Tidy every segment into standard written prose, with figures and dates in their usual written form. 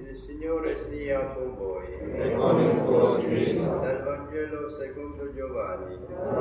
Il Signore sia con voi. E con il tuo spirito. Dal Vangelo secondo Giovanni.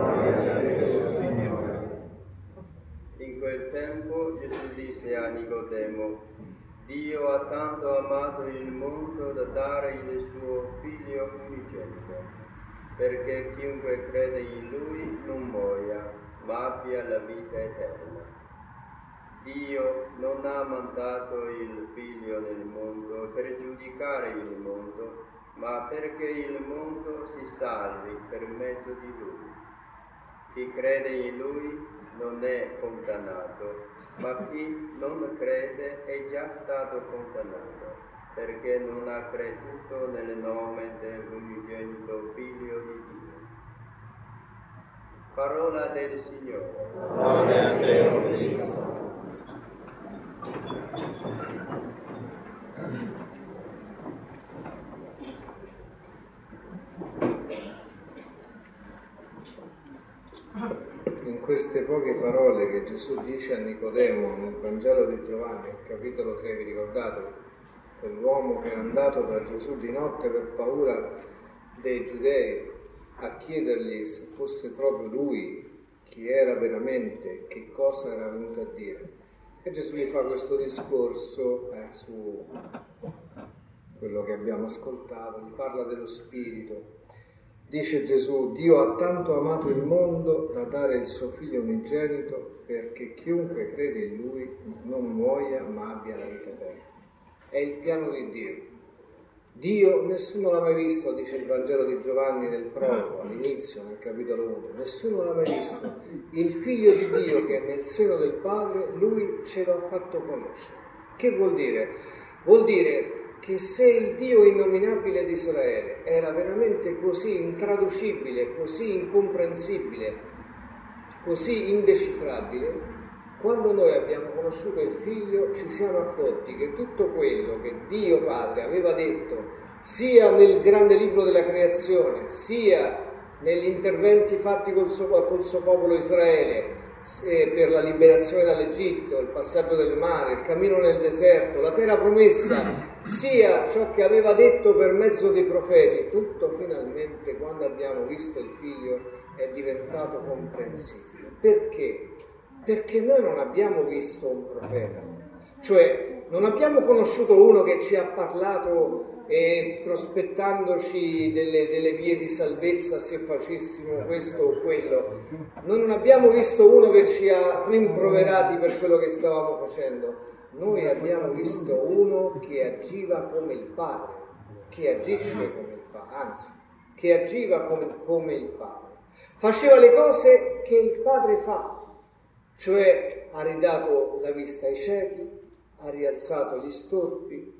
In quel tempo Gesù disse a Nicodemo: Dio ha tanto amato il mondo da dare il suo Figlio unigenito, perché chiunque crede in Lui non muoia, ma abbia la vita eterna. Dio non ha mandato il Figlio nel mondo per giudicare il mondo, ma perché il mondo si salvi per mezzo di Lui. Chi crede in Lui non è condannato, ma chi non crede è già stato condannato, perché non ha creduto nel nome dell'unigenito Figlio di Dio. Parola del Signore. Gloria a te, o Cristo. In queste poche parole che Gesù dice a Nicodemo nel Vangelo di Giovanni, capitolo 3, vi ricordate? Quell'uomo che è andato da Gesù di notte per paura dei giudei a chiedergli se fosse proprio lui, chi era veramente, che cosa era venuto a dire. E Gesù gli fa questo discorso su quello che abbiamo ascoltato, gli parla dello Spirito. Dice Gesù: Dio ha tanto amato il mondo da dare il suo Figlio unigenito, perché chiunque crede in Lui non muoia ma abbia la vita eterna. È il piano di Dio. Dio nessuno l'ha mai visto, dice il Vangelo di Giovanni nel prologo, all'inizio, nel capitolo 1. Nessuno l'ha mai visto. Il Figlio di Dio che è nel seno del Padre, Lui ce lo ha fatto conoscere. Che vuol dire? Vuol dire che se il Dio innominabile di Israele era veramente così intraducibile, così incomprensibile, così indecifrabile, quando noi abbiamo conosciuto il Figlio ci siamo accorti che tutto quello che Dio Padre aveva detto sia nel grande libro della creazione, sia negli interventi fatti col suo popolo Israele, per la liberazione dall'Egitto, il passaggio del mare, il cammino nel deserto, la terra promessa, sia ciò che aveva detto per mezzo dei profeti, tutto finalmente quando abbiamo visto il Figlio è diventato comprensibile. Perché? Perché noi non abbiamo visto un profeta, cioè non abbiamo conosciuto uno che ci ha parlato prospettandoci delle vie di salvezza se facessimo questo o quello. Noi non abbiamo visto uno che ci ha rimproverati per quello che stavamo facendo. Noi abbiamo visto uno che agiva come il Padre, che agisce come il Padre, anzi, che agiva come il Padre. Faceva le cose che il Padre fa, cioè ha ridato la vista ai ciechi, ha rialzato gli storpi,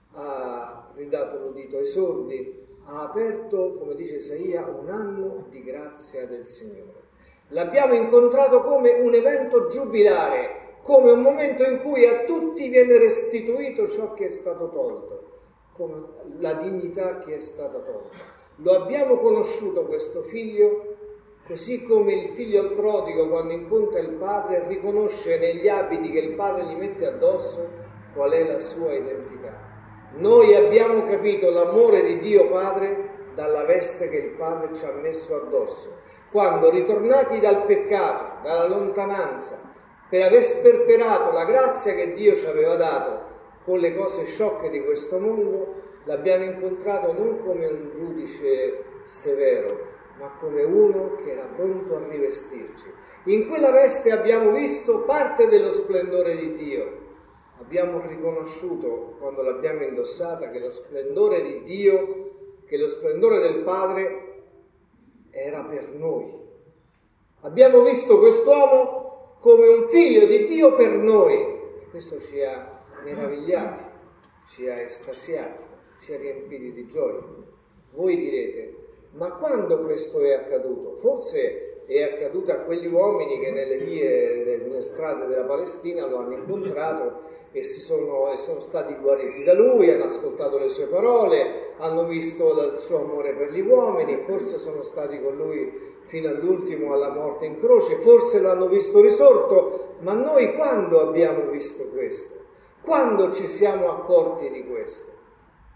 ha ridato l'udito ai sordi, ha aperto, come dice Isaia, un anno di grazia del Signore. L'abbiamo incontrato come un evento giubilare, come un momento in cui a tutti viene restituito ciò che è stato tolto, come la dignità che è stata tolta. Lo abbiamo conosciuto questo Figlio, così come il figlio al prodigo quando incontra il padre riconosce negli abiti che il padre gli mette addosso qual è la sua identità. Noi abbiamo capito l'amore di Dio Padre dalla veste che il Padre ci ha messo addosso, quando ritornati dal peccato, dalla lontananza, per aver sperperato la grazia che Dio ci aveva dato con le cose sciocche di questo mondo, l'abbiamo incontrato non come un giudice severo, ma come uno che era pronto a rivestirci. In quella veste abbiamo visto parte dello splendore di Dio. Abbiamo riconosciuto, quando l'abbiamo indossata, che lo splendore di Dio, che lo splendore del Padre era per noi. Abbiamo visto quest'uomo come un figlio di Dio per noi. E questo ci ha meravigliati, ci ha estasiati, ci ha riempiti di gioia. Voi direte: ma quando questo è accaduto? Forse è accaduto a quegli uomini che nelle vie, nelle strade della Palestina lo hanno incontrato e sono stati guariti da lui, hanno ascoltato le sue parole, hanno visto il suo amore per gli uomini, forse sono stati con lui fino all'ultimo, alla morte in croce, forse l'hanno visto risorto, ma noi quando abbiamo visto questo? Quando ci siamo accorti di questo?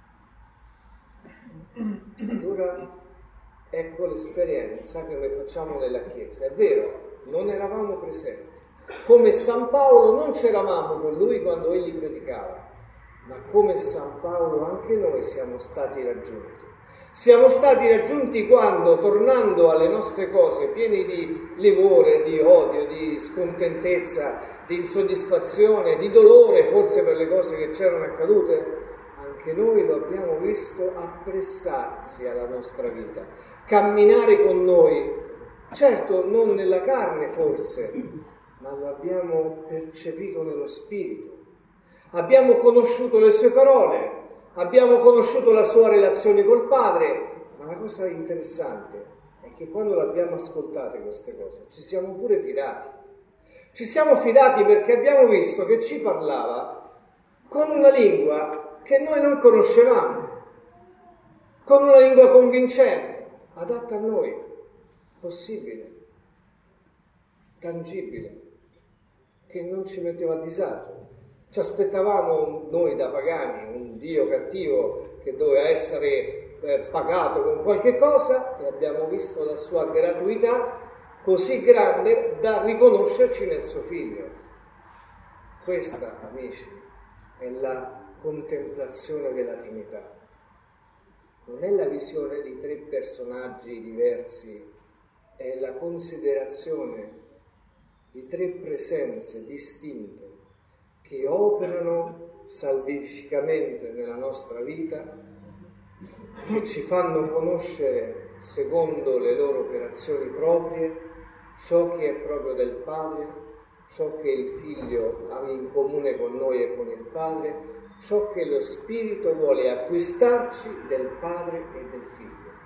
allora ecco l'esperienza che noi facciamo nella Chiesa. È vero, non eravamo presenti. Come San Paolo non c'eravamo con lui quando egli predicava, ma come San Paolo anche noi siamo stati raggiunti. Siamo stati raggiunti quando, tornando alle nostre cose, pieni di livore, di odio, di scontentezza, di insoddisfazione, di dolore forse per le cose che c'erano accadute, anche noi lo abbiamo visto appressarsi alla nostra vita, camminare con noi, certo non nella carne forse, ma lo abbiamo percepito nello spirito. Abbiamo conosciuto le sue parole, abbiamo conosciuto la sua relazione col Padre, ma la cosa interessante è che quando l'abbiamo ascoltate queste cose ci siamo pure fidati. Ci siamo fidati perché abbiamo visto che ci parlava con una lingua che noi non conoscevamo, con una lingua convincente, adatta a noi, possibile, tangibile, che non ci metteva a disagio. Ci aspettavamo noi da pagani un Dio cattivo che doveva essere pagato con qualche cosa, e abbiamo visto la sua gratuità così grande da riconoscerci nel suo Figlio. Questa, amici, è la contemplazione della Trinità. Non è la visione di tre personaggi diversi, è la considerazione di tre presenze distinte che operano salvificamente nella nostra vita, che ci fanno conoscere secondo le loro operazioni proprie ciò che è proprio del Padre, ciò che il Figlio ha in comune con noi e con il Padre, ciò che lo Spirito vuole acquistarci del Padre e del Figlio.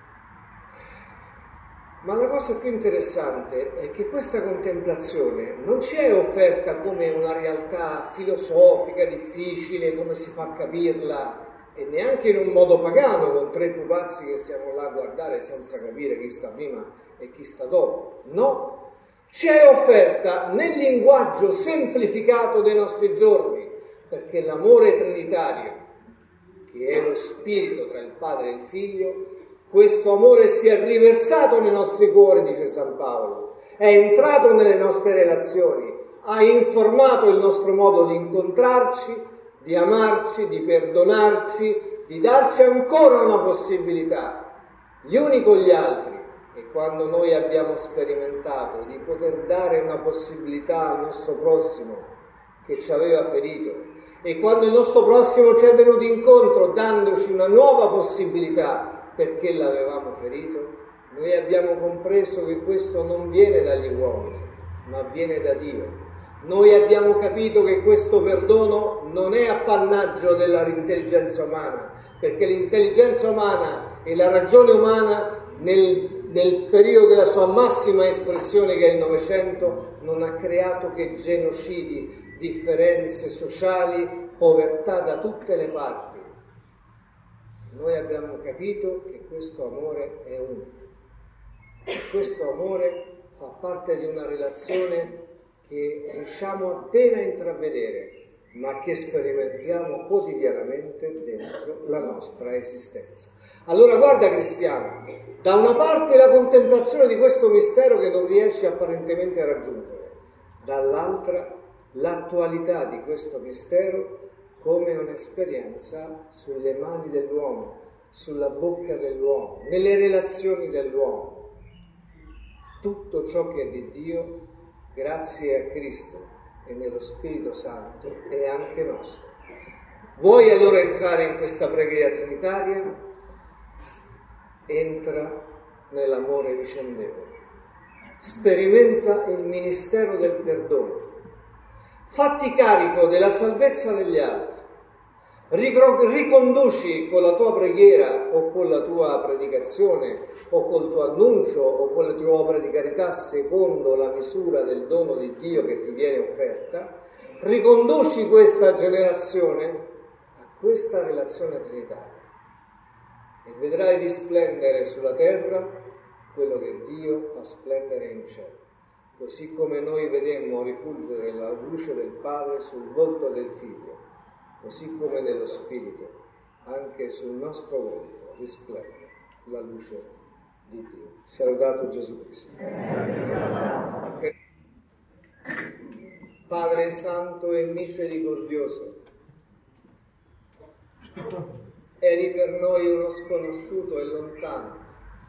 Ma la cosa più interessante è che questa contemplazione non ci è offerta come una realtà filosofica, difficile, come si fa a capirla, e neanche in un modo pagano, con tre pupazzi che stiamo là a guardare senza capire chi sta prima e chi sta dopo. No, ci è offerta nel linguaggio semplificato dei nostri giorni, perché l'amore trinitario, che è lo spirito tra il Padre e il Figlio, questo amore si è riversato nei nostri cuori, dice San Paolo, è entrato nelle nostre relazioni, ha informato il nostro modo di incontrarci, di amarci, di perdonarci, di darci ancora una possibilità, gli uni con gli altri. E quando noi abbiamo sperimentato di poter dare una possibilità al nostro prossimo che ci aveva ferito, e quando il nostro prossimo ci è venuto incontro dandoci una nuova possibilità perché l'avevamo ferito, noi abbiamo compreso che questo non viene dagli uomini, ma viene da Dio. Noi abbiamo capito che questo perdono non è appannaggio dell'intelligenza umana, perché l'intelligenza umana e la ragione umana nel periodo della sua massima espressione, che è il Novecento, non ha creato che genocidi, differenze sociali, povertà da tutte le parti. Noi abbiamo capito che questo amore è unico. Questo amore fa parte di una relazione che riusciamo appena a intravedere, ma che sperimentiamo quotidianamente dentro la nostra esistenza. Allora guarda cristiano, da una parte la contemplazione di questo mistero che non riesci apparentemente a raggiungere, dall'altra l'attualità di questo mistero come un'esperienza sulle mani dell'uomo, sulla bocca dell'uomo, nelle relazioni dell'uomo. Tutto ciò che è di Dio, grazie a Cristo e nello Spirito Santo, è anche nostro. Vuoi allora entrare in questa preghiera trinitaria? Entra nell'amore vicendevole. Sperimenta il ministero del perdono. Fatti carico della salvezza degli altri. Riconduci con la tua preghiera o con la tua predicazione o col tuo annuncio o con la tua opera di carità secondo la misura del dono di Dio che ti viene offerta, riconduci questa generazione a questa relazione trinitaria e vedrai risplendere sulla terra quello che Dio fa splendere in cielo, così come noi vedemmo rifulgere la luce del Padre sul volto del Figlio, così come nello Spirito anche sul nostro volto risplende la luce di Dio. Sia lodato Gesù Cristo. Padre Santo e Misericordioso, eri per noi uno sconosciuto e lontano,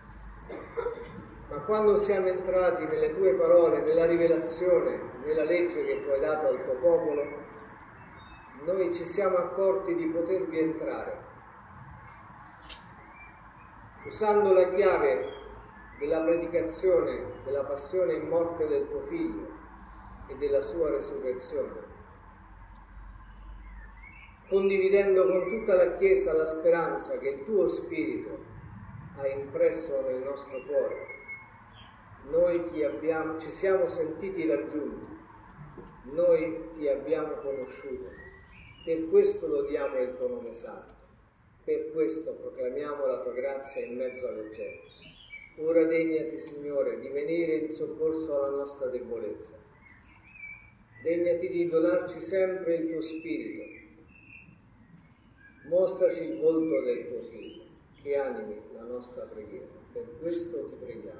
ma quando siamo entrati nelle tue parole, nella rivelazione, nella legge che tu hai dato al tuo popolo, noi ci siamo accorti di potervi entrare, usando la chiave della predicazione della passione e morte del tuo Figlio e della sua resurrezione, condividendo con tutta la Chiesa la speranza che il tuo Spirito ha impresso nel nostro cuore. Noi ci siamo sentiti raggiunti, noi ti abbiamo conosciuto, per questo lodiamo il tuo nome santo, per questo proclamiamo la tua grazia in mezzo alle genti. Ora degnati, Signore, di venire in soccorso alla nostra debolezza. Degnati di donarci sempre il tuo Spirito. Mostraci il volto del tuo Figlio, che animi la nostra preghiera. Per questo ti preghiamo.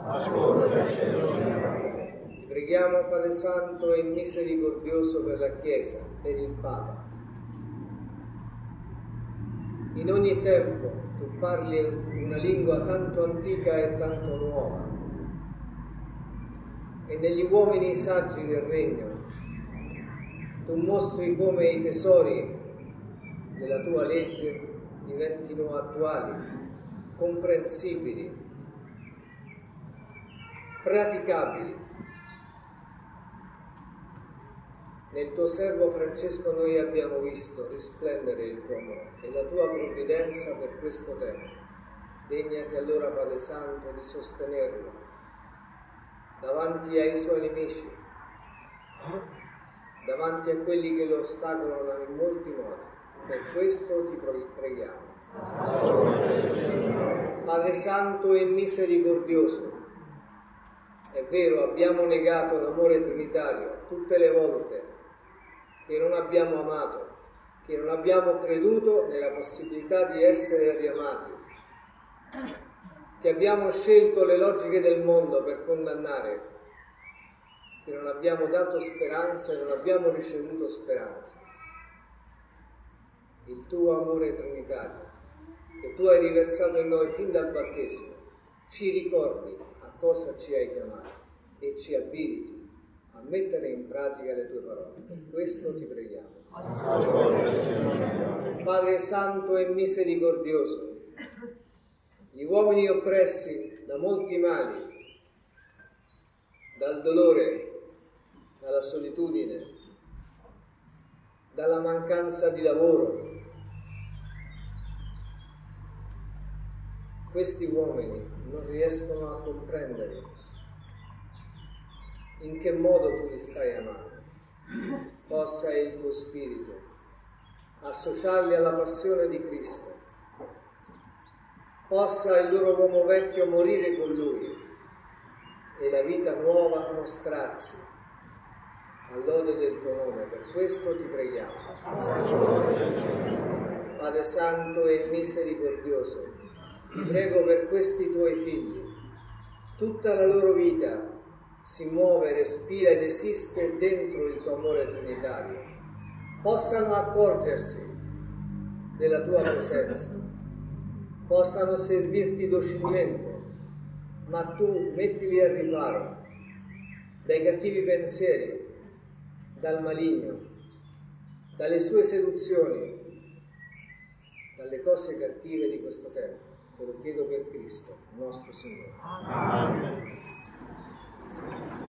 Ti preghiamo, Padre Santo e Misericordioso, per la Chiesa, per il Papa. In ogni tempo tu parli una lingua tanto antica e tanto nuova, e negli uomini saggi del regno tu mostri come i tesori della tua legge diventino attuali, comprensibili, praticabili. Nel tuo servo Francesco noi abbiamo visto risplendere il tuo amore e la tua provvidenza per questo tempo. Degnati allora, Padre Santo, di sostenerlo davanti ai suoi nemici, davanti a quelli che lo ostacolano in molti modi. Per questo ti preghiamo. Padre Santo e Misericordioso, è vero, abbiamo negato l'amore trinitario tutte le volte che non abbiamo amato, che non abbiamo creduto nella possibilità di essere riamati, che abbiamo scelto le logiche del mondo per condannare, che non abbiamo dato speranza e non abbiamo ricevuto speranza. Il tuo amore trinitario, che tu hai riversato in noi fin dal battesimo, ci ricordi a cosa ci hai chiamato e ci abiliti a mettere in pratica le tue parole. Per questo ti preghiamo. Padre Santo e Misericordioso, gli uomini oppressi da molti mali, dal dolore, dalla solitudine, dalla mancanza di lavoro, questi uomini non riescono a comprendere in che modo tu li stai amando. Possa il tuo Spirito associarli alla passione di Cristo, possa il loro uomo vecchio morire con Lui e la vita nuova mostrarsi all'ode del tuo nome. Per questo ti preghiamo. Padre Santo e Misericordioso, ti prego per questi tuoi figli. Tutta la loro vita si muove, respira ed esiste dentro il tuo amore trinitario. Possano accorgersi della tua presenza, possano servirti docilmente, ma tu mettili al riparo dai cattivi pensieri, dal maligno, dalle sue seduzioni, dalle cose cattive di questo tempo. Te lo chiedo per Cristo, nostro Signore. Amen.